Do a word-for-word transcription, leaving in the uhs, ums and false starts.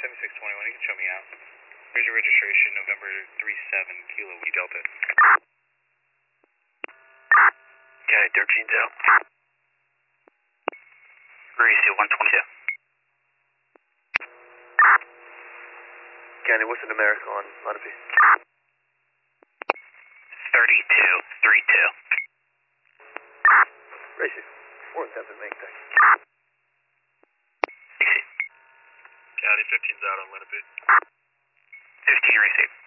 seventy-six twenty-one, you can show me out. Here's your registration, November three seven, Kilo Whiskey Delta. Okay, thirteen's out. Gracie, one twenty-two. County, what's an America on Lenape? thirty-two, three two. Gracie, four seven, make thanks. Dixie. County, fifteen's out on Lenape. fifteen, receive.